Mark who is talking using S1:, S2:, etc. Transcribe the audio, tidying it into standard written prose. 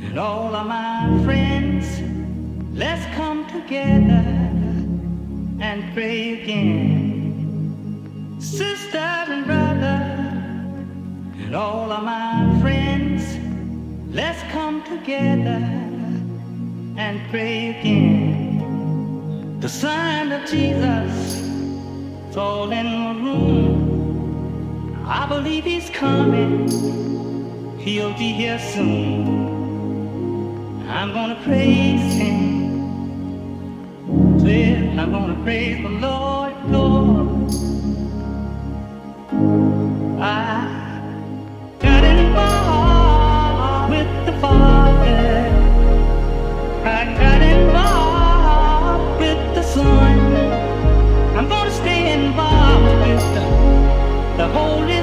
S1: And all of my friends, let's come together and pray again. Sisters and brothers, and all of my friends, let's come together and pray again. The sign of Jesus is all in the room. I believe he's coming. He'll be here soon. I'm gonna praise him. Well, I'm gonna praise the Lord, Lord. I got involved with the Father. I got involved with the Son. I'm gonna stay involved with the Holy